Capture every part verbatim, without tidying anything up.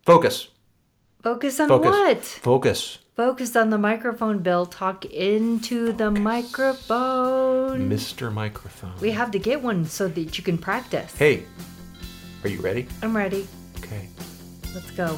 Focus. Focus on Focus. what? Focus. Focus on the microphone, Bill. Talk into the Focus. microphone. Mister Microphone. We have to get one so that you can practice. Hey, are you ready? I'm ready. Okay. Let's go.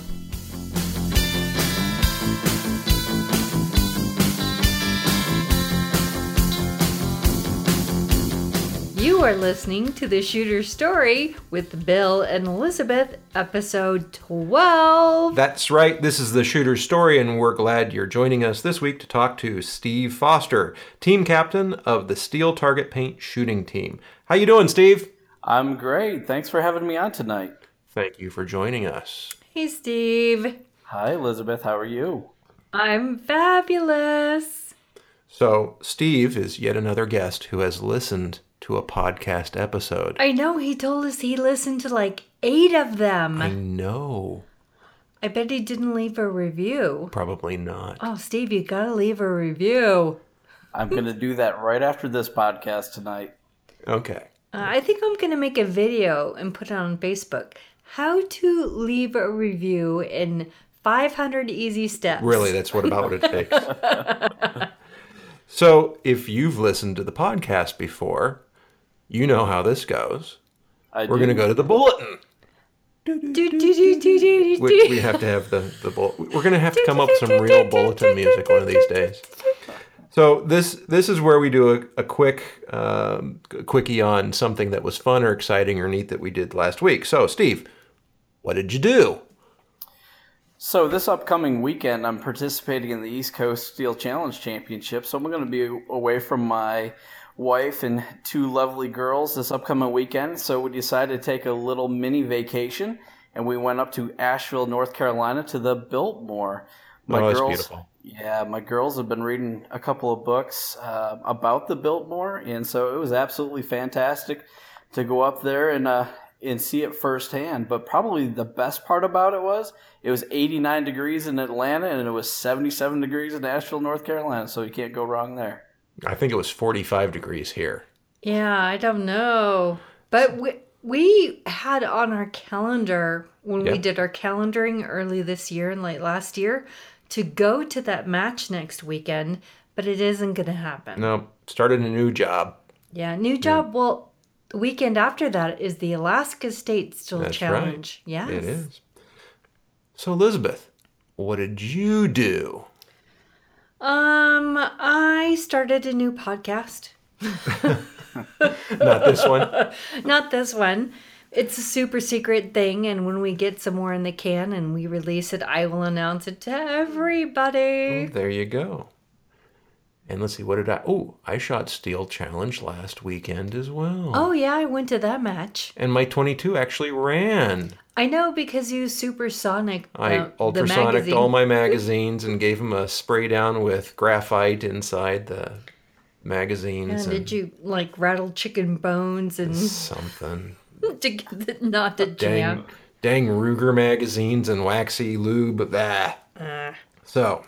You are listening to The Shooter Story with Bill and Elizabeth, episode twelve. That's right. This is The Shooter Story, and we're glad you're joining us this week to talk to Steve Foster, team captain of the Steel Target Paint shooting team. How you doing, Steve? I'm great. Thanks for having me on tonight. Thank you for joining us. Hey, Steve. Hi, Elizabeth. How are you? I'm fabulous. So, Steve is yet another guest who has listened to a podcast episode. I know, he told us he listened to like eight of them. I know. I bet he didn't leave a review. Probably not. Oh, Steve, you gotta leave a review. I'm going to do that right after this podcast tonight. Okay. Uh, I think I'm gonna make a video and put it on Facebook. How to leave a review in five hundred easy steps. Really, that's what about what it takes. So, if you've listened to the podcast before, you know how this goes. I We're do. going to go to the bulletin. Do, do, do, do, do, do, We, we have to have the, the bullet. We're going to have to come up with some real bulletin music one of these days. So this this is where we do a, a quick um, quickie on something that was fun or exciting or neat that we did last week. So, Steve, what did you do? So this upcoming weekend, I'm participating in the East Coast Steel Challenge Championship. So I'm going to be away from my wife and two lovely girls this upcoming weekend. So we decided to take a little mini vacation, and we went up to Asheville, North Carolina, to the Biltmore. My Oh, that's girls, beautiful. Yeah, my girls have been reading a couple of books uh, about the Biltmore, and so it was absolutely fantastic to go up there and uh, and see it firsthand. But probably the best part about it was it was eighty-nine degrees in Atlanta, and it was seventy-seven degrees in Asheville, North Carolina. So you can't go wrong there. I think it was forty-five degrees here. Yeah, I don't know. But we, we had on our calendar, when we Yep. did our calendaring early this year and late last year, to go to that match next weekend, but it isn't going to happen. No, started a new job. Yeah, new job. Well, the weekend after that is the Alaska State Steel That's Challenge. right. Yes. It is. So, Elizabeth, what did you do? Um, I started a new podcast. Not this one. Not this one. It's a super secret thing, and when we get some more in the can and we release it, I will announce it to everybody. Oh, there you go. And let's see, what did I... Oh, I shot Steel Challenge last weekend as well. Oh, yeah, I went to that match. And my twenty-two actually ran. I know, because you supersonic I uh, the ultrasonicked magazine. all my magazines and gave them a spray down with graphite inside the magazines. And did you, like, rattle chicken bones and Something. to get the, not to jam? Dang, dang Ruger magazines and waxy lube. Ah. Uh, So,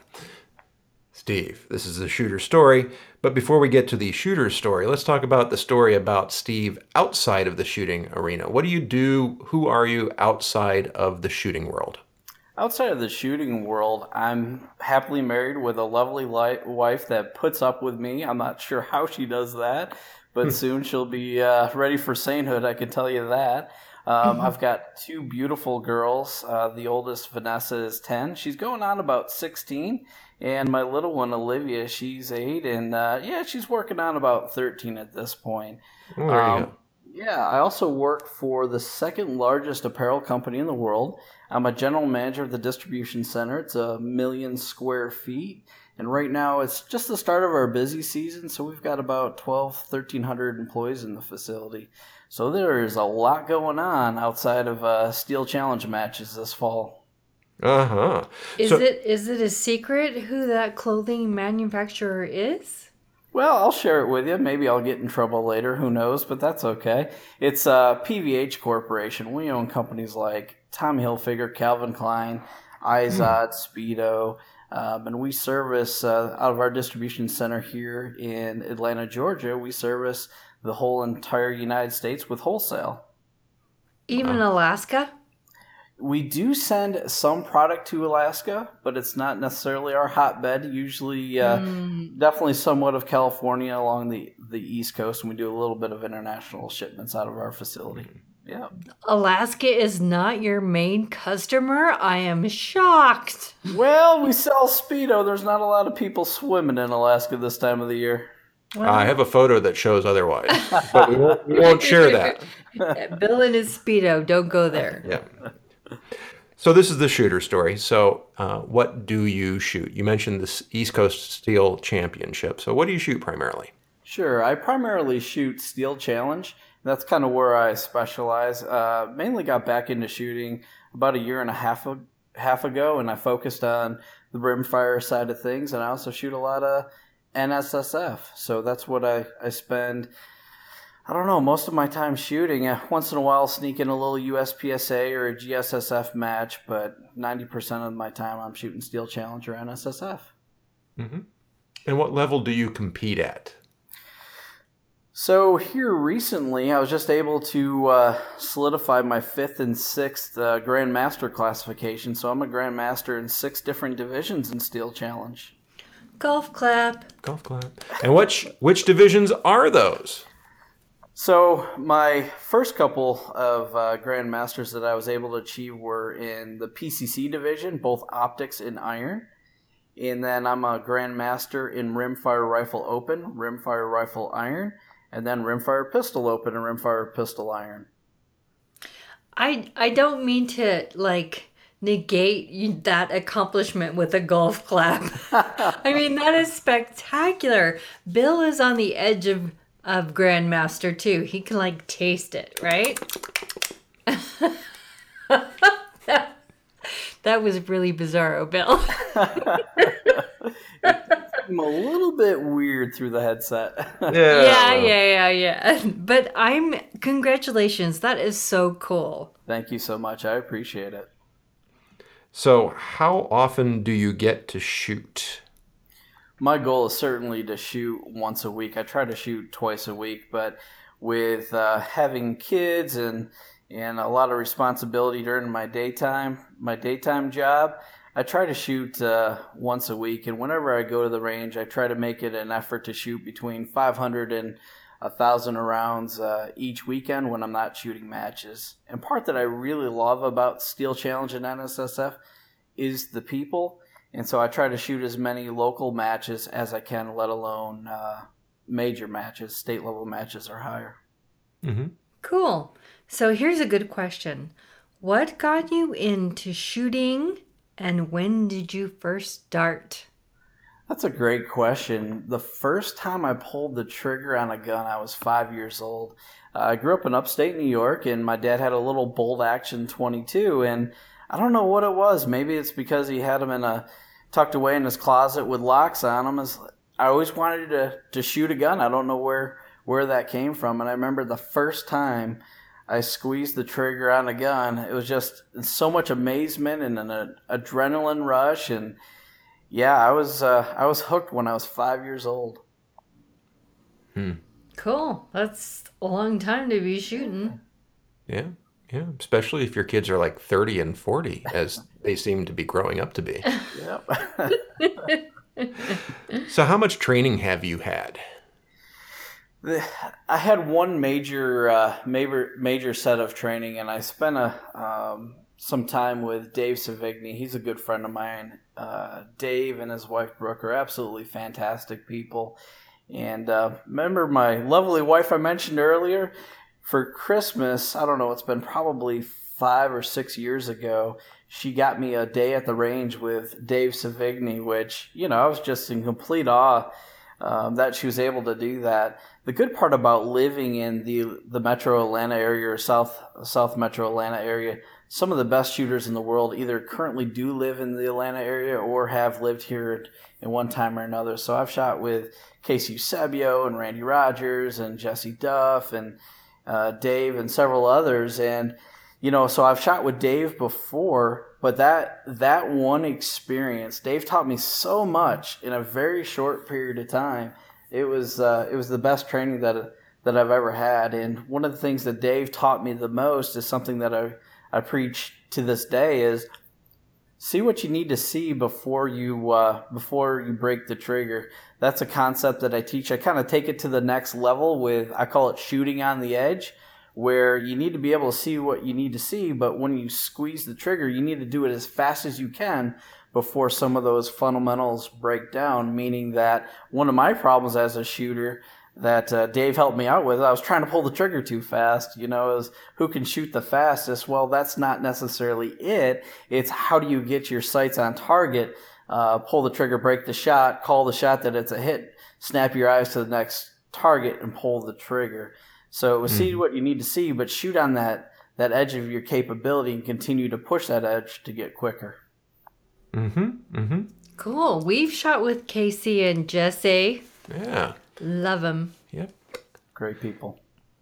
Steve, this is a shooter story. But before we get to the shooter story, let's talk about the story about Steve outside of the shooting arena. What do you do? Who are you outside of the shooting world? Outside of the shooting world, I'm happily married with a lovely li- wife that puts up with me. I'm not sure how she does that, but soon she'll be uh, ready for sainthood, I can tell you that. Um, I've got two beautiful girls. Uh, the oldest, Vanessa, is ten. She's going on about sixteen. And my little one, Olivia, she's eight. And uh, yeah, she's working on about thirteen at this point. Oh, there you Um, go. Yeah, I also work for the second largest apparel company in the world. I'm a general manager of the distribution center. It's a million square feet. And right now it's just the start of our busy season, so we've got about twelve, thirteen hundred employees in the facility. So there is a lot going on outside of uh, Steel Challenge matches this fall. Uh-huh. is So- it is it a secret who that clothing manufacturer is? Well, I'll share it with you. Maybe I'll get in trouble later. Who knows? But that's okay. It's uh, P V H Corporation. We own companies like Tommy Hilfiger, Calvin Klein, Izod, Speedo, um, and we service uh, out of our distribution center here in Atlanta, Georgia. We service the whole entire United States with wholesale. Even Alaska? We do send some product to Alaska, but it's not necessarily our hotbed. Usually, uh, mm. definitely somewhat of California along the, the East Coast, and we do a little bit of international shipments out of our facility. Yeah. Alaska is not your main customer? I am shocked. Well, we sell Speedo. There's not a lot of people swimming in Alaska this time of the year. Well, I have a photo that shows otherwise, but we won't, we won't share that. Bill and his Speedo, don't go there. Yeah. So this is the shooter story. So uh, what do you shoot? You mentioned this East Coast Steel Championship. So what do you shoot primarily? Sure. I primarily shoot Steel Challenge. That's kind of where I specialize. Uh, mainly got back into shooting about a year and a half, a, half ago, and I focused on the rimfire side of things, and I also shoot a lot of N S S F. So that's what I, I spend, I don't know, most of my time shooting. Uh, once in a while sneak in a little U S P S A or a G S S F match, but ninety percent of my time I'm shooting Steel Challenge or N S S F. Mm-hmm. And what level do you compete at? So here recently, I was just able to uh, solidify my fifth and sixth uh, Grandmaster classification. So I'm a Grandmaster in six different divisions in Steel Challenge. Golf clap. Golf clap. And which which divisions are those? So my first couple of uh, Grandmasters that I was able to achieve were in the P C C division, both optics and iron. And then I'm a Grandmaster in Rimfire Rifle Open, Rimfire Rifle Iron, and then Rimfire Pistol Open and Rimfire Pistol Iron. I I don't mean to, like, negate that accomplishment with a golf clap. I mean, that is spectacular. Bill is on the edge of, of Grandmaster, too. He can, like, taste it, right? that, that was really bizarro, Bill. I'm a little bit weird through the headset. Yeah, yeah, well. yeah, yeah, yeah. But I'm, congratulations. That is so cool. Thank you so much. I appreciate it. So how often do you get to shoot? My goal is certainly to shoot once a week. I try to shoot twice a week, but with uh, having kids and and a lot of responsibility during my daytime, my daytime job, I try to shoot uh, once a week, and whenever I go to the range, I try to make it an effort to shoot between five hundred and one thousand rounds uh, each weekend when I'm not shooting matches. And part that I really love about Steel Challenge and N S S F is the people, and so I try to shoot as many local matches as I can, let alone uh, major matches, state-level matches or higher. Mm-hmm. Cool. So here's a good question. What got you into shooting? And when did you first start? That's a great question. The first time I pulled the trigger on a gun, I was five years old. Uh, I grew up in upstate New York, and my dad had a little bolt action twenty-two, and I don't know what it was. Maybe it's because he had them in a tucked away in his closet with locks on them. I always wanted to, to shoot a gun. I don't know where, where that came from. And I remember the first time I squeezed the trigger on a gun, it was just so much amazement and an uh, adrenaline rush. And yeah, I was uh, I was hooked when I was five years old. Hmm. Cool. That's a long time to be shooting. Yeah, yeah. Especially if your kids are like thirty and forty, as they seem to be growing up to be. Yep. So how much training have you had? I had one major, uh, major, major set of training, and I spent a um, some time with Dave Savigny. He's a good friend of mine. Uh, Dave and his wife Brooke are absolutely fantastic people. And uh, remember my lovely wife I mentioned earlier? For Christmas, I don't know, it's been probably five or six years ago, she got me a day at the range with Dave Savigny, which, you know, I was just in complete awe um, that she was able to do that. The good part about living in the the Metro Atlanta area or South South Metro Atlanta area, some of the best shooters in the world either currently do live in the Atlanta area or have lived here in one time or another. So I've shot with Casey Eusebio and Randy Rogers and Jesse Duff and uh, Dave and several others. And, you know, so I've shot with Dave before, but that that one experience, Dave taught me so much in a very short period of time. It was uh, it was the best training that that I've ever had. And one of the things that Dave taught me the most is something that I I preach to this day is see what you need to see before you uh, before you break the trigger. That's a concept that I teach. I kind of take it to the next level with, I call it shooting on the edge, where you need to be able to see what you need to see, but when you squeeze the trigger, you need to do it as fast as you can before some of those fundamentals break down, meaning that one of my problems as a shooter that uh, Dave helped me out with, I was trying to pull the trigger too fast, you know, is who can shoot the fastest? Well, that's not necessarily it. It's how do you get your sights on target, uh, pull the trigger, break the shot, call the shot that it's a hit, snap your eyes to the next target and pull the trigger. So mm-hmm. see what you need to see, but shoot on that, that edge of your capability and continue to push that edge to get quicker. Mm-hmm. Mm-hmm. Cool. We've shot with Casey and Jesse. Yeah. Love them. Yep. Great people.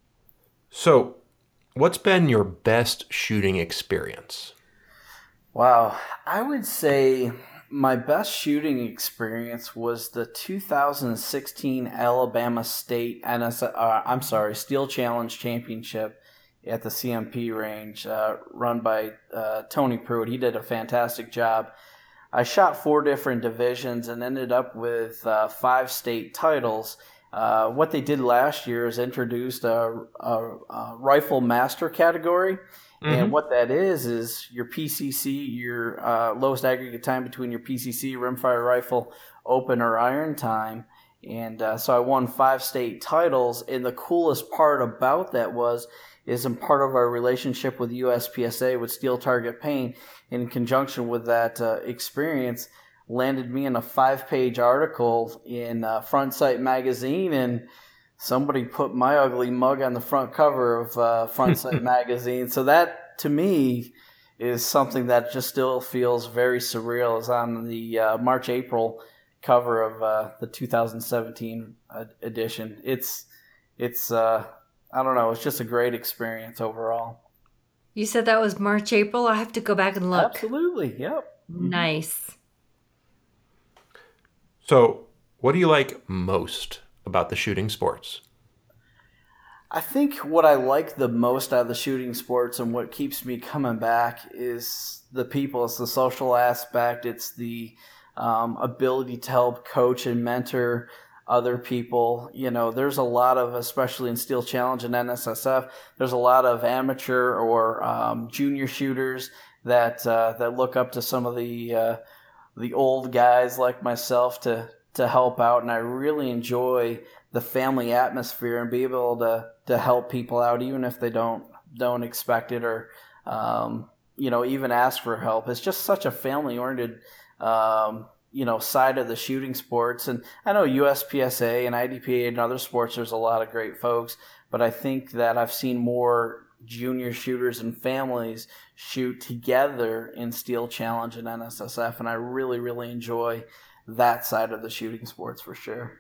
So, what's been your best shooting experience? Wow. I would say my best shooting experience was the two thousand sixteen Alabama State N S, uh, I'm sorry, Steel Challenge Championship at the C M P range, uh, run by uh, Tony Pruitt. He did a fantastic job. I shot four different divisions and ended up with uh, five state titles. Uh, what they did last year is introduced a, a, a rifle master category. Mm-hmm. And what that is, is your P C C, your uh, lowest aggregate time between your P C C, rimfire rifle, open or iron time. And uh, so I won five state titles. And the coolest part about that was, is in part of our relationship with U S P S A with Steel Target Paint, in conjunction with that uh, experience, landed me in a five-page article in uh, Front Sight magazine, and somebody put my ugly mug on the front cover of uh, Front Sight magazine. So that, to me, is something that just still feels very surreal. It's on the uh, March-April cover of uh, the two thousand seventeen edition. It's, it's uh, I don't know, it's just a great experience overall. You said that was March, April? I have to go back and look. Absolutely, yep. Nice. So, what do you like most about the shooting sports? I think what I like the most out of the shooting sports and what keeps me coming back is the people. It's the social aspect. It's the um, ability to help coach and mentor other people. You know, there's a lot of, especially in Steel Challenge and N S S F, there's a lot of amateur or um, junior shooters that uh, that look up to some of the uh, the old guys like myself to to help out, and I really enjoy the family atmosphere and be able to to help people out even if they don't don't expect it or um, you know, even ask for help. It's just such a family oriented um, you know, side of the shooting sports. And I know U S P S A and I D P A and other sports, there's a lot of great folks, but I think that I've seen more junior shooters and families shoot together in Steel Challenge and N S S F, and I really, really enjoy that side of the shooting sports for sure.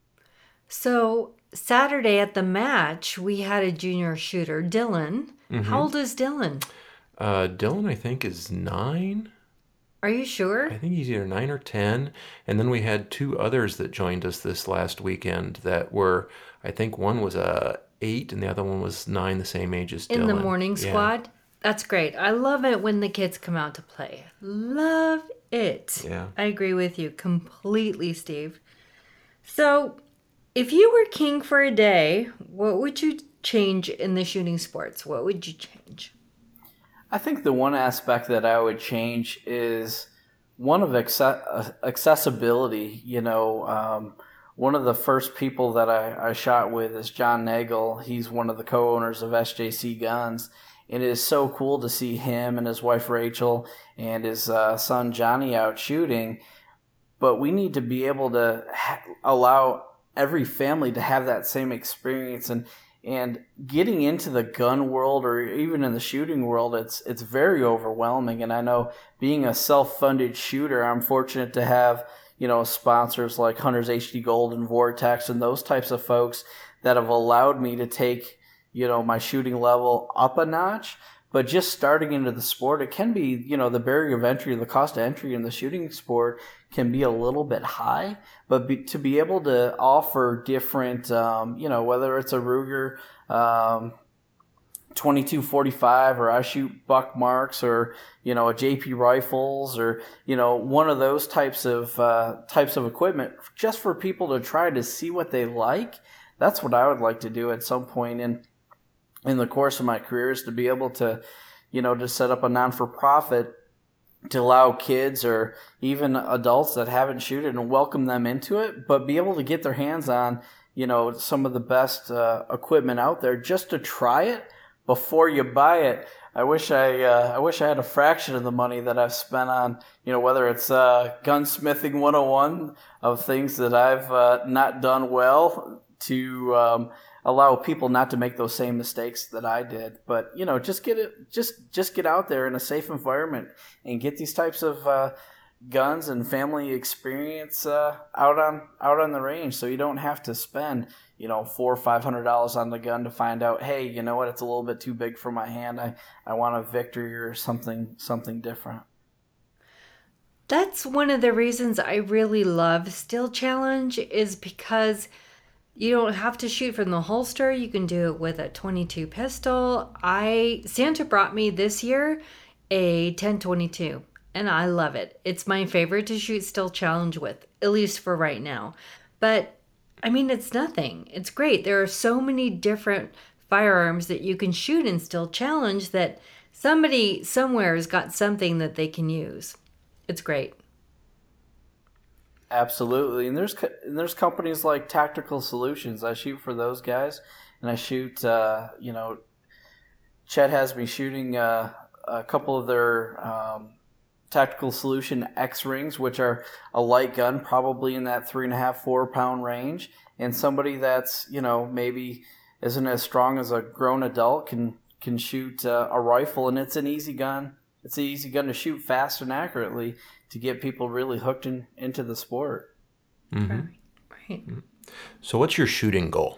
So Saturday at the match, we had a junior shooter, Dylan. Mm-hmm. How old is Dylan? Uh, Dylan, I think, is nine. Are you sure? I think he's either nine or ten. And then we had two others that joined us this last weekend that were, I think one was a eight and the other one was nine, the same age as Dylan. In the morning squad? Yeah. That's great. I love it when the kids come out to play. Love it. Yeah. I agree with you completely, Steve. So, if you were king for a day, what would you change in the shooting sports? What would you change? I think the one aspect that I would change is one of accessibility. You know, um, one of the first people that I, I shot with is John Nagel. He's one of the co-owners of S J C Guns. And it is so cool to see him and his wife Rachel and his uh, son Johnny out shooting. But we need to be able to ha- allow every family to have that same experience. And And getting into the gun world or even in the shooting world, it's it's very overwhelming. And I know being a self-funded shooter, I'm fortunate to have, you know, sponsors like Hunters H D Gold and Vortex and those types of folks that have allowed me to take, you know, my shooting level up a notch. But just starting into the sport, it can be, you know, the barrier of entry, the cost of entry in the shooting sport can be a little bit high. But be, to be able to offer different, um, you know, whether it's a Ruger um, twenty-two forty-five, or I shoot Buck Marks, or, you know, a J P Rifles, or, you know, one of those types of uh, types of equipment, just for people to try to see what they like. That's what I would like to do at some point in in the course of my career, is to be able to, you know, to set up a non-for-profit to allow kids or even adults that haven't shooted and welcome them into it, but be able to get their hands on, you know, some of the best uh, equipment out there just to try it before you buy it. I wish I uh, I wish I had a fraction of the money that I've spent on, you know, whether it's uh, gunsmithing one oh one of things that I've uh, not done well, to um, allow people not to make those same mistakes that I did. But, you know, just get it, just just get out there in a safe environment and get these types of uh, guns and family experience uh, out on out on the range, so you don't have to spend, you know, four or five hundred dollars on the gun to find out, hey, you know what, it's a little bit too big for my hand. I, I want a Victory or something something different. That's one of the reasons I really love Steel Challenge, is because you don't have to shoot from the holster. You can do it with a twenty-two pistol. I Santa brought me this year a ten twenty-two, and I love it. It's my favorite to shoot Steel Challenge with, at least for right now. But I mean, it's nothing. It's great. There are so many different firearms that you can shoot in Steel Challenge that somebody somewhere has got something that they can use. It's great. Absolutely. And there's and there's companies like Tactical Solutions. I shoot for those guys, and I shoot, uh, you know, Chet has me shooting uh, a couple of their um, Tactical Solution X-Rings, which are a light gun, probably in that three and a half, four pound range. And somebody that's, you know, maybe isn't as strong as a grown adult can can shoot uh, a rifle, and it's an easy gun. It's an easy gun to shoot fast and accurately to get people really hooked in, into the sport. Mm-hmm. Right. So what's your shooting goal?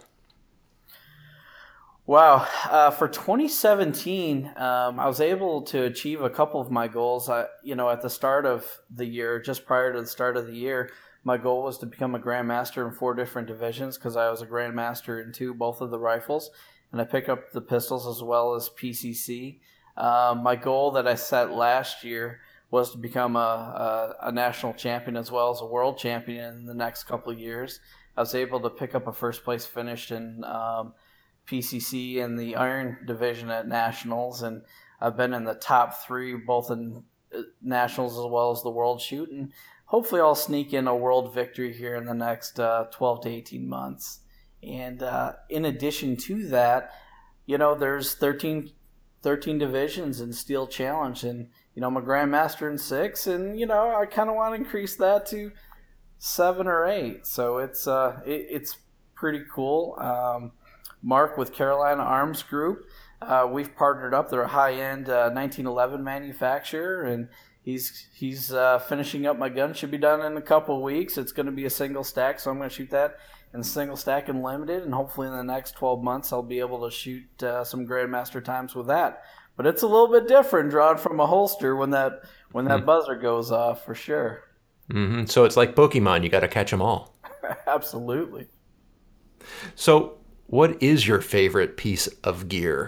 Wow. Uh, for twenty seventeen, um, I was able to achieve a couple of my goals. I, you know, at the start of the year, just prior to the start of the year, my goal was to become a Grandmaster in four different divisions, because I was a Grandmaster in two, both of the rifles, and I picked up the pistols as well as P C C. Uh, my goal that I set last year was to become a, a, a national champion as well as a world champion in the next couple of years. I was able to pick up a first place finish in um, P C C in the Iron Division at Nationals, and I've been in the top three both in Nationals as well as the World Shoot, and hopefully I'll sneak in a world victory here in the next uh, twelve to eighteen months. And uh, in addition to that, you know, there's thirteen, thirteen divisions in Steel Challenge, and, you know, I'm a Grandmaster in six, and, you know, I kind of want to increase that to seven or eight. So it's uh, it, it's pretty cool. Um, Mark with Carolina Arms Group, uh, we've partnered up. They're a high-end uh, nineteen eleven manufacturer, and he's he's uh, finishing up my gun. Should be done in a couple of weeks. It's going to be a single stack, so I'm going to shoot that in single stack and limited, and hopefully in the next twelve months I'll be able to shoot uh, some Grandmaster times with that. But it's a little bit different drawn from a holster when that when that mm-hmm. buzzer goes off, for sure. Mm-hmm. So it's like Pokemon. You got to catch them all. Absolutely. So what is your favorite piece of gear?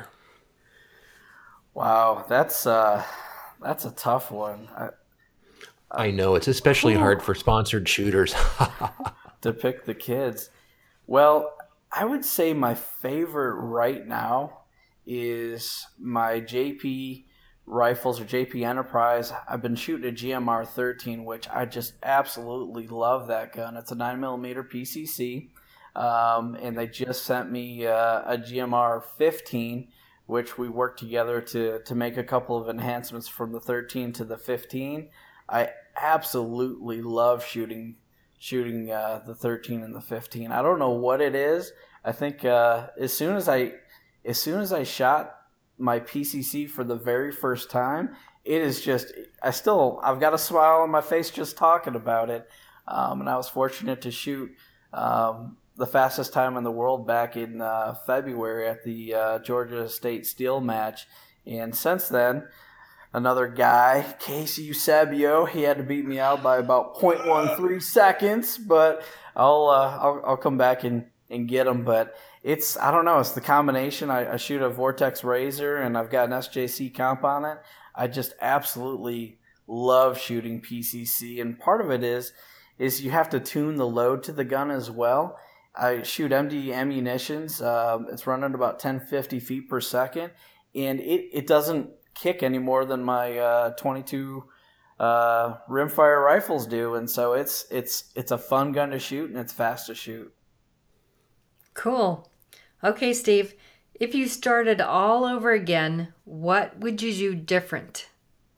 Wow, that's uh, that's a tough one. I, I know. It's especially ooh. hard for sponsored shooters. To pick the kids. Well, I would say my favorite right now is my J P Rifles or J P Enterprise. I've been shooting a G M R thirteen, which I just absolutely love that gun. It's a nine millimeter P C C, um, and they just sent me uh, a G M R fifteen, which we worked together to to make a couple of enhancements from the thirteen to the fifteen. I absolutely love shooting shooting uh, the thirteen and the fifteen. I don't know what it is. I think uh, as soon as I as soon as I shot my P C C for the very first time, it is just, I still, I've got a smile on my face just talking about it. Um, and I was fortunate to shoot um, the fastest time in the world back in uh, February at the uh, Georgia State Steel match. And since then, another guy, Casey Eusebio, he had to beat me out by about zero point one three seconds, but I'll, uh, I'll, I'll come back and, and get him. But it's, I don't know, it's the combination. I, I shoot a Vortex Razor and I've got an S J C comp on it. I just absolutely love shooting P C C, and part of it is is you have to tune the load to the gun as well. I shoot M D ammunitions. Um, it's running about ten fifty feet per second, and it, it doesn't kick any more than my uh, twenty-two uh, rimfire rifles do, and so it's it's it's a fun gun to shoot and it's fast to shoot. Cool. Okay, Steve, if you started all over again, what would you do different?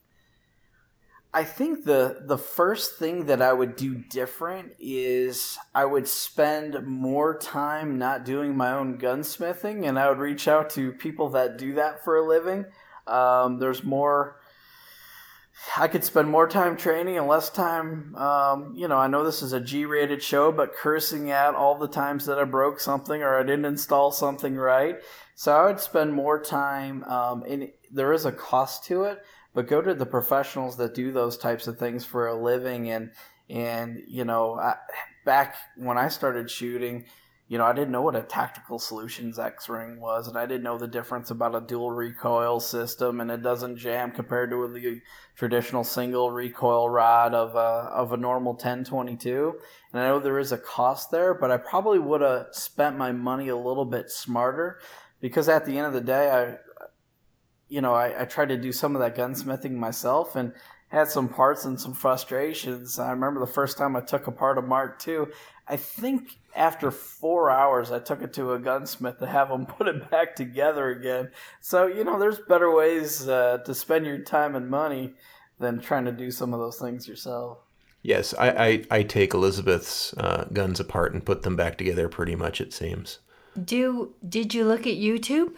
I think the the first thing that I would do different is I would spend more time not doing my own gunsmithing, and I would reach out to people that do that for a living. Um, there's more. I could spend more time training and less time. Um, you know, I know this is a G-rated show, but cursing at all the times that I broke something or I didn't install something right. So I would spend more time, um, and there is a cost to it. But go to the professionals that do those types of things for a living. And, and you know, I, back when I started shooting, you know, I didn't know what a Tactical Solutions X-Ring was, and I didn't know the difference about a dual recoil system, and it doesn't jam compared to the traditional single recoil rod of a, of a normal ten twenty-two. And I know there is a cost there, but I probably would have spent my money a little bit smarter, because at the end of the day, I you know, I, I tried to do some of that gunsmithing myself and had some parts and some frustrations. I remember the first time I took apart a Mark two, I think after four hours I took it to a gunsmith to have them put it back together again. So, you know, there's better ways uh, to spend your time and money than trying to do some of those things yourself. Yes, I, I, I take Elizabeth's uh, guns apart and put them back together pretty much, it seems. Do Did you look at YouTube?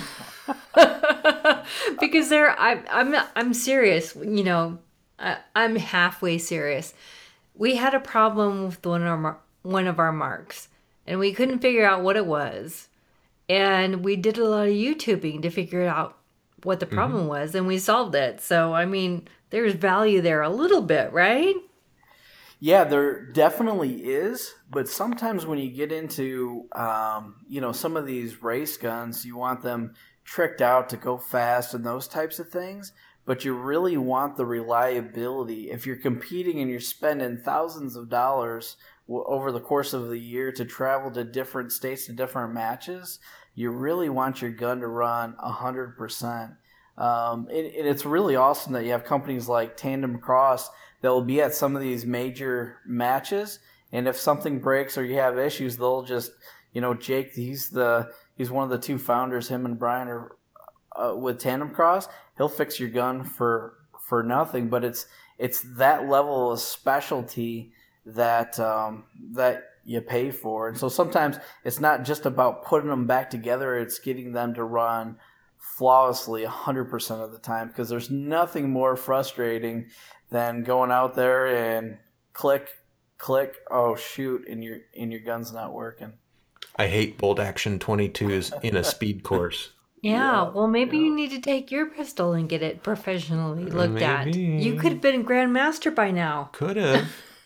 Because there, I, I'm I'm serious. You know, I, I'm halfway serious. We had a problem with one of our one of our marks, and we couldn't figure out what it was. And we did a lot of YouTubing to figure out what the problem mm-hmm. was, and we solved it. So, I mean, there's value there a little bit, right? Yeah, there definitely is. But sometimes when you get into, um, you know, some of these race guns, you want them tricked out to go fast and those types of things, but you really want the reliability. If you're competing and you're spending thousands of dollars over the course of the year to travel to different states to different matches, you really want your gun to run one hundred percent. Um, and, and it's really awesome that you have companies like Tandem Cross that will be at some of these major matches, and if something breaks or you have issues, they'll just, you know, Jake, he's the he's one of the two founders. Him and Brian are uh, with Tandem Cross. He'll fix your gun for for nothing. But it's it's that level of specialty that um, that you pay for. And so sometimes it's not just about putting them back together. It's getting them to run flawlessly one hundred percent of the time, because there's nothing more frustrating than going out there and click, click, oh shoot, and your and your gun's not working. I hate bolt action twenty-twos in a speed course. Yeah, yeah, well, maybe yeah. you need to take your pistol and get it professionally looked maybe. at. You could have been Grandmaster by now. Could have.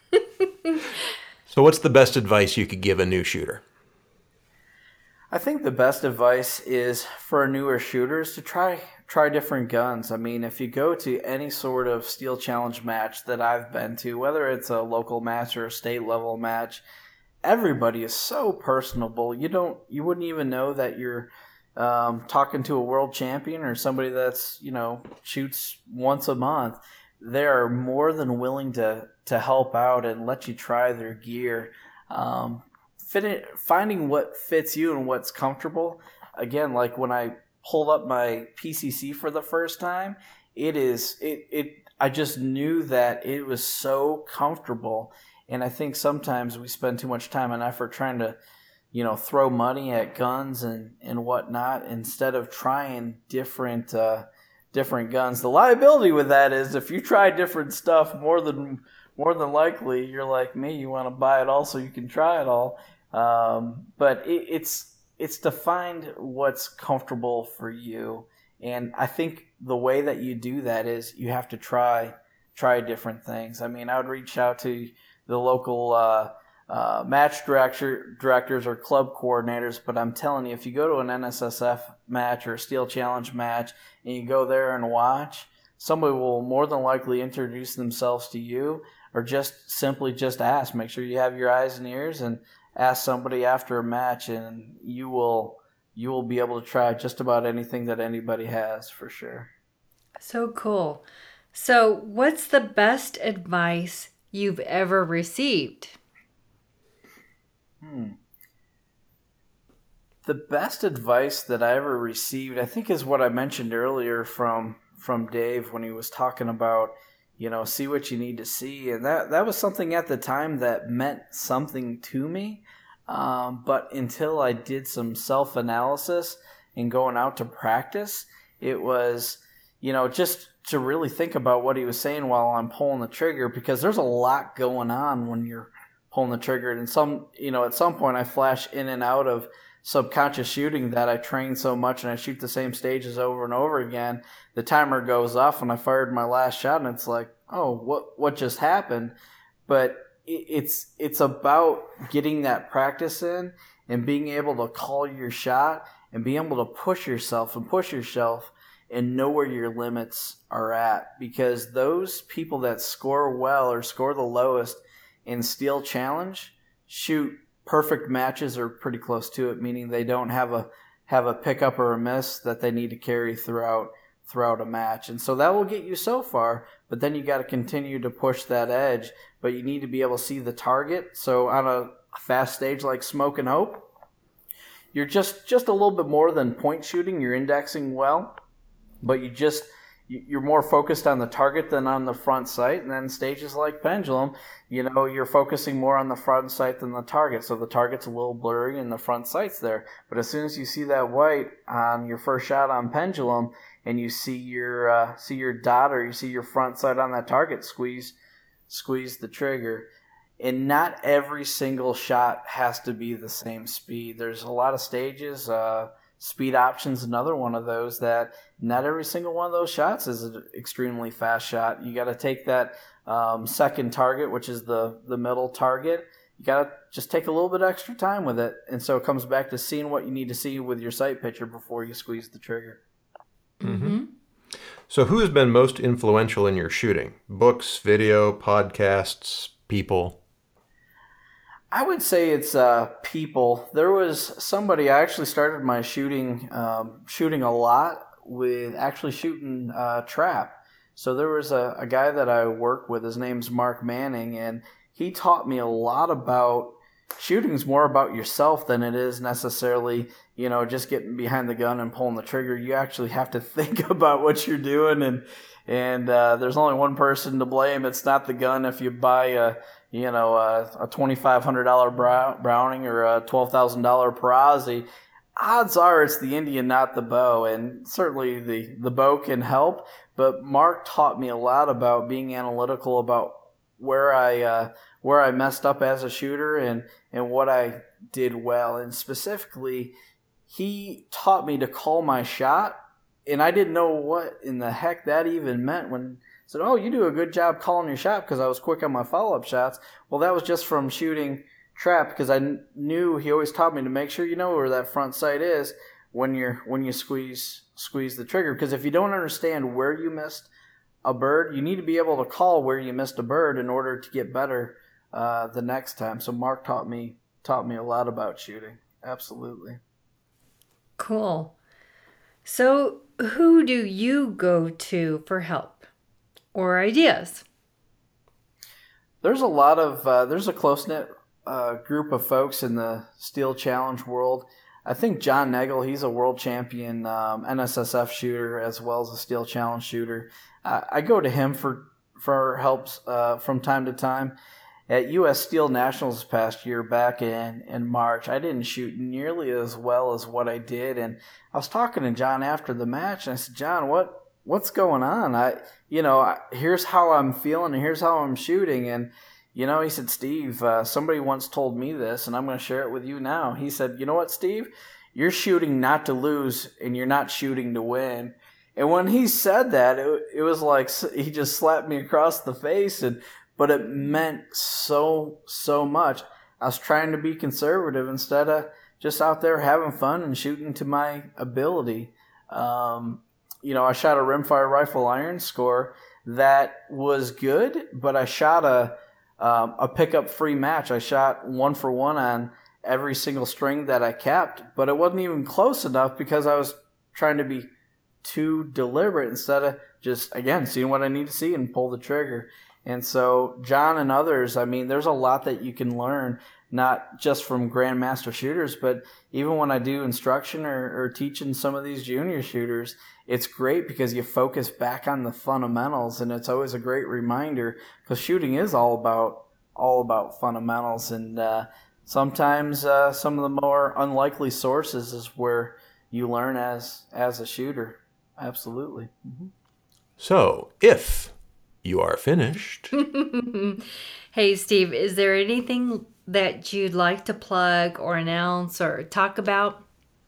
So what's the best advice you could give a new shooter? I think the best advice is for newer shooters to try try different guns. I mean, if you go to any sort of Steel Challenge match that I've been to, whether it's a local match or a state level match, everybody is so personable. You don't, you wouldn't even know that you're um, talking to a world champion or somebody that's, you know, shoots once a month. They're more than willing to to help out and let you try their gear. Um, fit it, finding what fits you and what's comfortable. Again, like when I pulled up my P C C for the first time, it is it it. I just knew that it was so comfortable. And I think sometimes we spend too much time and effort trying to, you know, throw money at guns and, and whatnot instead of trying different uh, different guns. The liability with that is if you try different stuff, more than more than likely you're like me, you want to buy it all so you can try it all. Um, but it, it's it's to find what's comfortable for you. And I think the way that you do that is you have to try try different things. I mean, I would reach out to the local uh, uh, match director directors or club coordinators, but I'm telling you, if you go to an N S S F match or a Steel Challenge match and you go there and watch, somebody will more than likely introduce themselves to you, or just simply just ask. Make sure you have your eyes and ears and ask somebody after a match, and you will you will be able to try just about anything that anybody has, for sure. So cool. So what's the best advice you've ever received? Hmm. The best advice that I ever received, I think, is what I mentioned earlier from from Dave when he was talking about, you know, see what you need to see. And that, that was something at the time that meant something to me. Um, but until I did some self-analysis and going out to practice, it was, you know, just to really think about what he was saying while I'm pulling the trigger, because there's a lot going on when you're pulling the trigger. And some, you know, at some point I flash in and out of subconscious shooting that I train so much and I shoot the same stages over and over again. The timer goes off and I fired my last shot and it's like, oh, what, what just happened? But it's it's about getting that practice in and being able to call your shot and being able to push yourself and push yourself and know where your limits are at. Because those people that score well or score the lowest in Steel Challenge shoot perfect matches or pretty close to it, meaning they don't have a have a pickup or a miss that they need to carry throughout throughout a match. And so that will get you so far, but then you got to continue to push that edge, but you need to be able to see the target. So on a fast stage like Smoke and Hope, you're just just a little bit more than point shooting. You're indexing well, but you just you're more focused on the target than on the front sight. And then stages like Pendulum, you know, you're focusing more on the front sight than the target. So the target's a little blurry and the front sight's there. But as soon as you see that white on your first shot on Pendulum and you see your uh, see your dot or you see your front sight on that target, squeeze squeeze the trigger. And not every single shot has to be the same speed. There's a lot of stages. Uh, Speed Option's another one of those that not every single one of those shots is an extremely fast shot. You got to take that um, second target, which is the, the middle target. You got to just take a little bit extra time with it. And so it comes back to seeing what you need to see with your sight picture before you squeeze the trigger. Mm-hmm. So who has been most influential in your shooting? Books, video, podcasts, people? I would say it's uh, people. There was somebody, I actually started my shooting um, shooting a lot with actually shooting uh, trap. So there was a, a guy that I work with, his name's Mark Manning, and he taught me a lot about shooting's more about yourself than it is necessarily, you know, just getting behind the gun and pulling the trigger. You actually have to think about what you're doing, and and uh, there's only one person to blame. It's not the gun. If you buy a you know, a, a twenty-five hundred dollars Browning or a twelve thousand dollars Perazzi, odds are it's the Indian, not the bow. And certainly the, the bow can help. But Mark taught me a lot about being analytical about where I uh, where I messed up as a shooter and, and what I did well. And specifically, he taught me to call my shot. And I didn't know what in the heck that even meant when said, oh, you do a good job calling your shot because I was quick on my follow-up shots. Well, that was just from shooting trap because I kn- knew he always taught me to make sure you know where that front sight is when you're when you squeeze squeeze the trigger. Because if you don't understand where you missed a bird, you need to be able to call where you missed a bird in order to get better uh, the next time. So Mark taught me taught me a lot about shooting. Absolutely. Cool. So who do you go to for help or ideas? There's a lot of, uh, there's a close-knit uh, group of folks in the Steel Challenge world. I think John Nagel, he's a world champion um, N S S F shooter as well as a Steel Challenge shooter. Uh, I go to him for, for helps uh, from time to time. At U S Steel Nationals this past year, back in, in March, I didn't shoot nearly as well as what I did. And I was talking to John after the match, and I said, John, what what's going on? I, you know, I, here's how I'm feeling, and here's how I'm shooting. And, you know, he said, Steve, uh, somebody once told me this, and I'm going to share it with you now. He said, you know what, Steve? You're shooting not to lose, and you're not shooting to win. And when he said that, it, it was like he just slapped me across the face, and but it meant so, so much. I was trying to be conservative instead of just out there having fun and shooting to my ability. Um, you know, I shot a rimfire rifle iron score that was good, but I shot a um, a pickup free match. I shot one for one on every single string that I kept, but it wasn't even close enough because I was trying to be too deliberate instead of just, again, seeing what I need to see and pull the trigger. And so John and others, I mean, there's a lot that you can learn, not just from grandmaster shooters, but even when I do instruction or, or teaching some of these junior shooters, it's great because you focus back on the fundamentals, and it's always a great reminder because shooting is all about all about fundamentals. And uh, sometimes uh, some of the more unlikely sources is where you learn as as a shooter. Absolutely. Mm-hmm. So, if you are finished. Hey, Steve, is there anything that you'd like to plug or announce or talk about?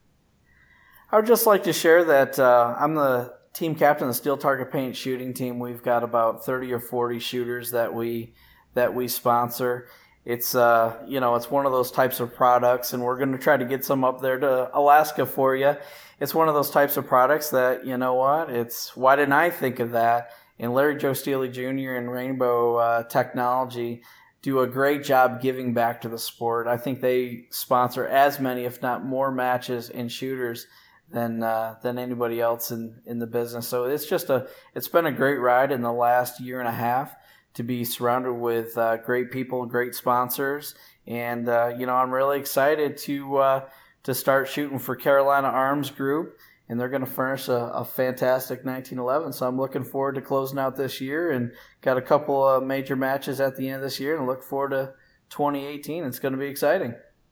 I would just like to share that uh, I'm the team captain of the Steel Target Paint shooting team. We've got about thirty or forty shooters that we that we sponsor. It's uh, you know, it's one of those types of products, and we're going to try to get some up there to Alaska for you. It's one of those types of products that, you know what, it's why didn't I think of that? And Larry Joe Steele Junior and Rainbow uh, Technology do a great job giving back to the sport. I think they sponsor as many, if not more, matches and shooters than uh, than anybody else in, in the business. So it's just a it's been a great ride in the last year and a half to be surrounded with uh, great people, great sponsors, and uh, you know, I'm really excited to uh, to start shooting for Carolina Arms Group. And they're going to furnish a, a fantastic nineteen eleven. So I'm looking forward to closing out this year and got a couple of major matches at the end of this year and look forward to twenty eighteen. It's going to be exciting.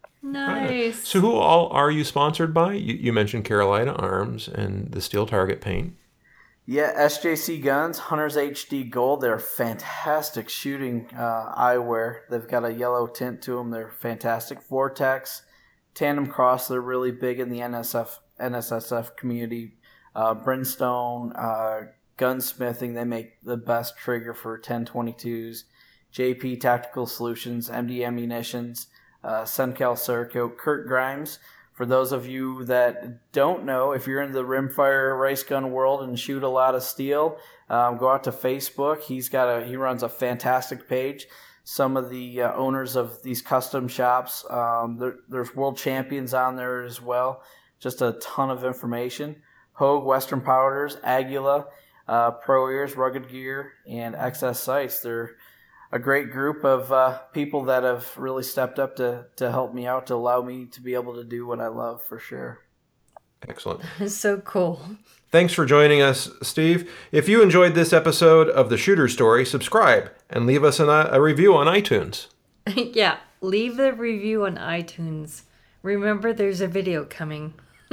Nice. Uh, so who all are you sponsored by? You, you mentioned Carolina Arms and the Steel Target Paint. Yeah, S J C Guns, Hunters H D Gold. They're fantastic shooting uh, eyewear. They've got a yellow tint to them. They're fantastic. Vortex, Tandem Cross. They're really big in the N S F. N S S F community. uh, Brimstone, uh, Gunsmithing, they make the best trigger for ten twenty-twos. J P Tactical Solutions, M D Ammunitions, uh, Suncal Cerakote, Kurt Grimes. For those of you that don't know, if you're in the rimfire race gun world and shoot a lot of steel, um, go out to Facebook. He's got a he runs a fantastic page. Some of the uh, owners of these custom shops, um, there, there's world champions on there as well. Just a ton of information. Hogue, Western Powders, Agula, uh, Pro Ears, Rugged Gear, and X S Sights. They're a great group of uh, people that have really stepped up to, to help me out, to allow me to be able to do what I love, for sure. Excellent. It's so cool. Thanks for joining us, Steve. If you enjoyed this episode of The Shooter Story, subscribe and leave us an, a review on iTunes. Yeah, leave the review on iTunes. Remember, there's a video coming.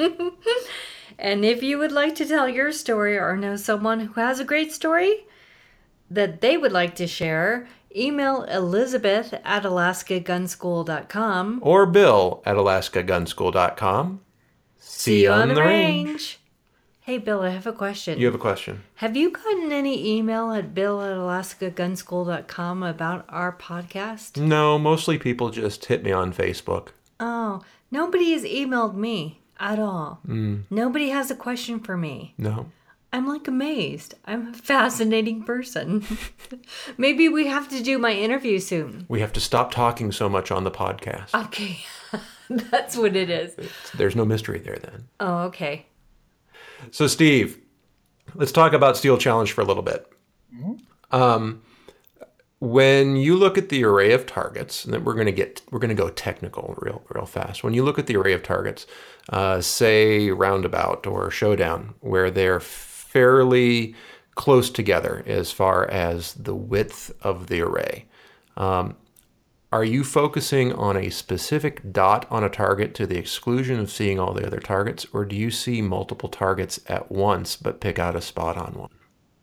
And if you would like to tell your story or know someone who has a great story that they would like to share, email Elizabeth at alaska gun school dot com or Bill at alaska gun school dot com. See you on the range. range. Hey, Bill, I have a question. You have a question. Have you gotten any email at bill at alaska gun school dot com about our podcast? No, mostly people just hit me on Facebook. Oh, nobody has emailed me at all. Mm. Nobody has a question for me. No. I'm like amazed. I'm a fascinating person. Maybe we have to do my interview soon. We have to stop talking so much on the podcast. Okay. That's what it is. It's, there's no mystery there then. Oh, okay. So, Steve, let's talk about Steel Challenge for a little bit. Mm-hmm. Um, when you look at the array of targets, and then we're going to get we're going to go technical real real fast. When you look at the array of targets, uh, say roundabout or showdown, where they're fairly close together as far as the width of the array, um, are you focusing on a specific dot on a target to the exclusion of seeing all the other targets, or do you see multiple targets at once but pick out a spot on one?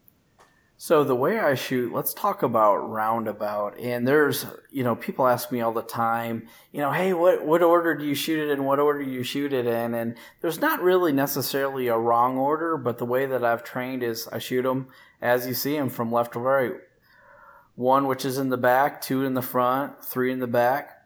So the way I shoot, let's talk about roundabout. And there's, you know, people ask me all the time, you know, hey, what, what order do you shoot it in? What order do you shoot it in? And there's not really necessarily a wrong order, but the way that I've trained is I shoot them as you see them from left to right. One, which is in the back, two in the front, three in the back,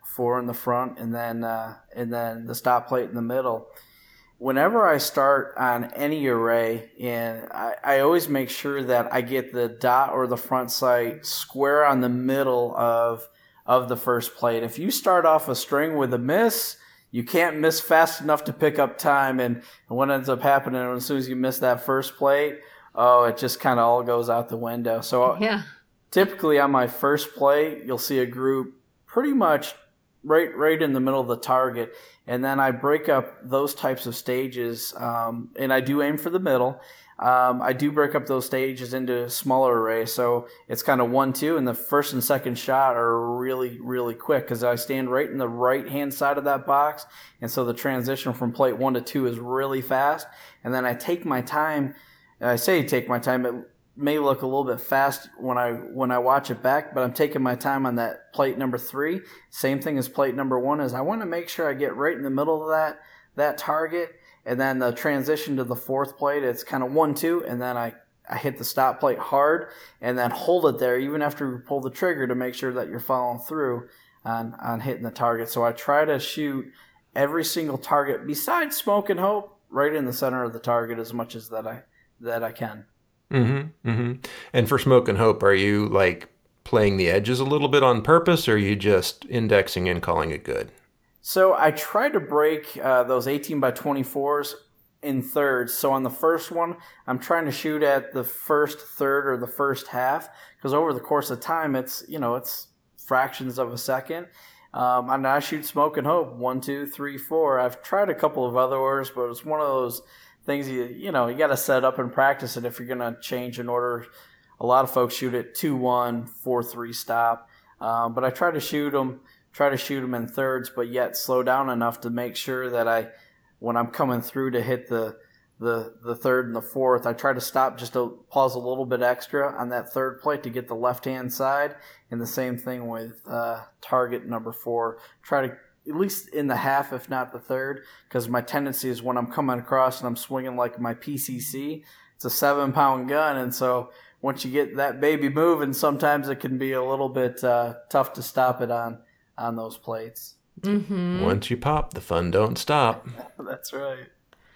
four in the front, and then uh, and then the stop plate in the middle. Whenever I start on any array, and I, I always make sure that I get the dot or the front sight square on the middle of of the first plate. If you start off a string with a miss, you can't miss fast enough to pick up time, and, and what ends up happening as soon as you miss that first plate, oh, it just kind of all goes out the window. So Yeah. typically on my first plate, you'll see a group pretty much right right in the middle of the target, and then I break up those types of stages, um, and I do aim for the middle. Um, I do break up those stages into smaller arrays, so it's kind of one, two, and the first and second shot are really, really quick because I stand right in the right-hand side of that box, and so the transition from plate one to two is really fast, and then I take my time. I say take my time. It may look a little bit fast when I when I watch it back, but I'm taking my time on that plate number three. Same thing as plate number one is I want to make sure I get right in the middle of that that target. And then the transition to the fourth plate, it's kind of one, two, and then I, I hit the stop plate hard and then hold it there even after you pull the trigger to make sure that you're following through on, on hitting the target. So I try to shoot every single target besides Smoke and Hope right in the center of the target as much as that I that I can. Mm-hmm. Mm-hmm. And for Smoke and Hope, are you like playing the edges a little bit on purpose, or are you just indexing and calling it good? So I try to break uh, those eighteen by twenty-fours in thirds. So on the first one, I'm trying to shoot at the first third or the first half, because over the course of time, it's, you know, it's fractions of a second. Um, and I shoot Smoke and Hope, one, two, three, four. I've tried a couple of other orders, but it's one of those things you, you know, you got to set up and practice it if you're going to change an order. A lot of folks shoot it two, one, four, three stop. Um, but I try to shoot them try to shoot them in thirds, but yet slow down enough to make sure that I, when I'm coming through to hit the the the third and the fourth, I try to stop just to pause a little bit extra on that third plate to get the left-hand side. And the same thing with uh, target number four. Try to, at least in the half, if not the third, because my tendency is when I'm coming across and I'm swinging like my P C C, it's a seven-pound gun, and so once you get that baby moving, sometimes it can be a little bit uh, tough to stop it on. on those plates. Mm-hmm. Once you pop, the fun don't stop. That's right.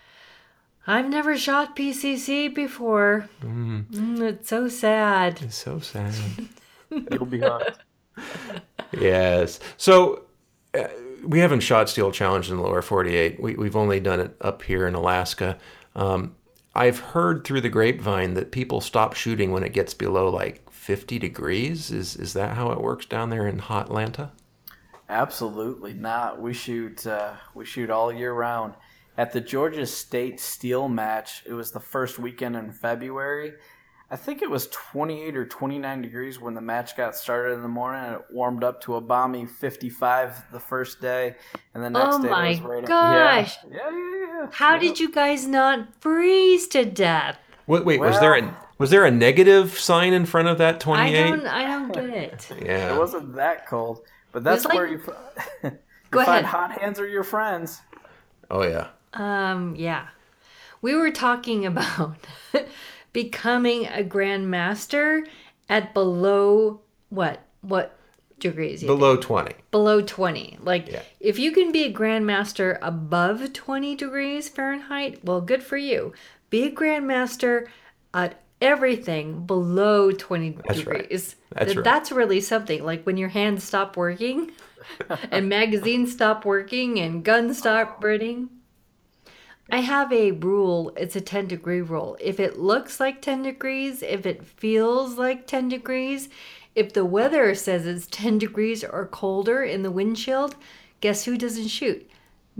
I've never shot P C C before. Mm. Mm, it's so sad. It's so sad. It'll be hard. Yes. So uh, we haven't shot Steel Challenge in the lower forty-eight. We, we've only done it up here in Alaska. Um, I've heard through the grapevine that people stop shooting when it gets below like fifty degrees. Is is that how it works down there in hot Atlanta? Absolutely not. We shoot uh, we shoot all year round. At the Georgia State Steel match, it was the first weekend in February. I think it was twenty-eight or twenty-nine degrees when the match got started in the morning, and it warmed up to a balmy fifty-five the first day, and the next Oh day my it was right gosh. Up, yeah, yeah, yeah, yeah. How yeah. did you guys not freeze to death? Wait, wait was Well- there a was there a negative sign in front of that I twenty-eight? don't I don't get it. Yeah. It wasn't that cold, but that's like- where you, you Go find ahead. hot hands are your friends. Oh yeah. Um, yeah. We were talking about becoming a grandmaster at below what? What degrees? you Below twenty. think? Below twenty. Like, Yeah. if you can be a grandmaster above twenty degrees Fahrenheit, well, good for you. Be a grandmaster at everything below twenty That's right. degrees. That's Th- right. That's really something. Like when your hands stop working and magazines stop working and guns stop burning. I have a rule. It's a ten degree rule. If it looks like ten degrees, if it feels like ten degrees, if the weather says it's ten degrees or colder in the windshield, guess who doesn't shoot?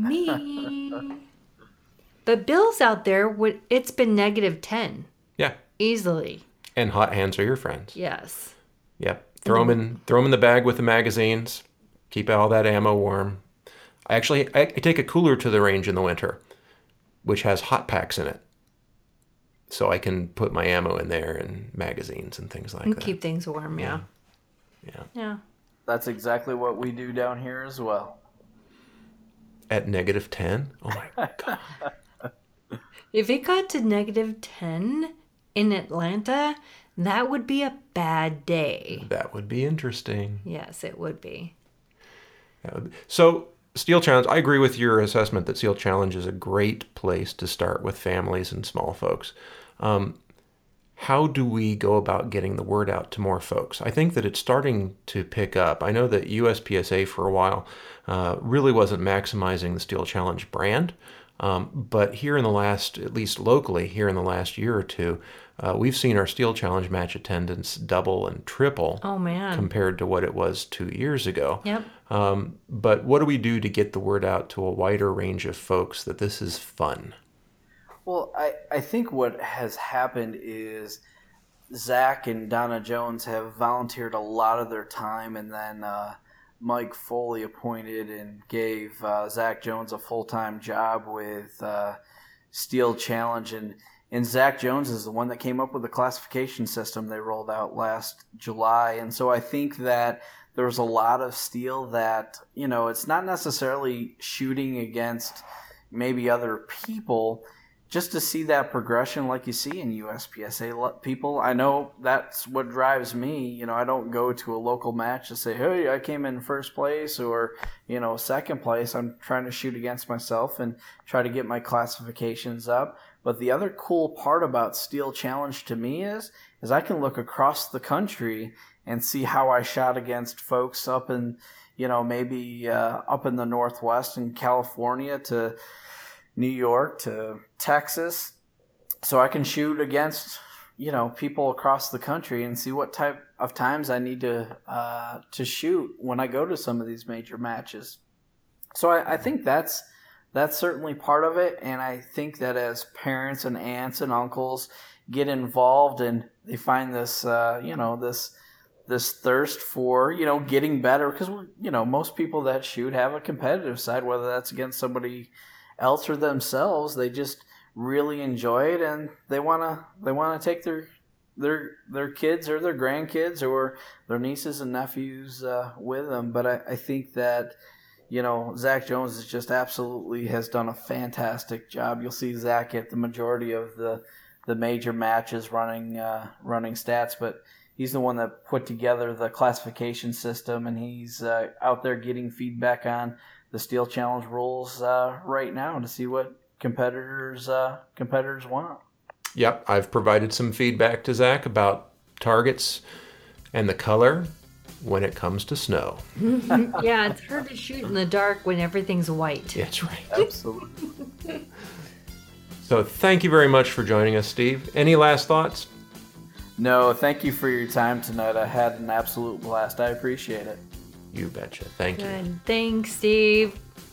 Me. But Bill's out there, would- it's been negative ten. Yeah. Easily. And hot hands are your friends. Yes. Yep. Throw them in. Throw them in the bag with the magazines. Keep all that ammo warm. I actually I, I take a cooler to the range in the winter, which has hot packs in it, so I can put my ammo in there and magazines and things like And that. keep things warm, yeah. Yeah. Yeah. That's exactly what we do down here as well. At negative ten. Oh my god. If it got to negative ten in Atlanta, that would be a bad day. That would be interesting. Yes, it would be. Uh, so Steel Challenge, I agree with your assessment that Steel Challenge is a great place to start with families and small folks. Um, how do we go about getting the word out to more folks? I think that it's starting to pick up. I know that U S P S A for a while uh, really wasn't maximizing the Steel Challenge brand. Um, but here in the last, at least locally, here in the last year or two, uh, we've seen our Steel Challenge match attendance double and triple Oh, man. compared to what it was two years ago. Yep. Um, but what do we do to get the word out to a wider range of folks that this is fun? Well, I, I think what has happened is Zach and Donna Jones have volunteered a lot of their time, and then uh, Mike Foley appointed and gave uh, Zach Jones a full-time job with uh, Steel Challenge. And, and Zach Jones is the one that came up with the classification system they rolled out last July. And so I think that there's a lot of steel that, you know, it's not necessarily shooting against maybe other people, just to see that progression like you see in U S P S A people. I know that's what drives me. You know, I don't go to a local match to say, hey, I came in first place or, you know, second place. I'm trying to shoot against myself and try to get my classifications up. But the other cool part about Steel Challenge to me is, is I can look across the country and see how I shot against folks up in, you know, maybe uh, up in the Northwest in California to New York to Texas, so I can shoot against, you know, people across the country and see what type of times I need to uh, to shoot when I go to some of these major matches. So I, I think that's that's certainly part of it, and I think that as parents and aunts and uncles get involved and they find this, uh, you know, this this thirst for, you know, getting better, because, you know, most people that shoot have a competitive side, whether that's against somebody else or themselves. They just really enjoy it, and they wanna they wanna take their their their kids or their grandkids or their nieces and nephews uh, with them. But I, I think that, you know, Zach Jones is just absolutely has done a fantastic job. You'll see Zach at the majority of the the major matches running uh, running stats, but he's the one that put together the classification system, and he's uh, out there getting feedback on the Steel Challenge rules uh, right now to see what competitors uh, competitors want. Yep, I've provided some feedback to Zach about targets and the color when it comes to snow. Yeah, it's hard to shoot in the dark when everything's white. That's right. Absolutely. So thank you very much for joining us, Steve. Any last thoughts? No, thank you for your time tonight. I had an absolute blast. I appreciate it. You betcha. Thank you. Good. Thanks, Steve.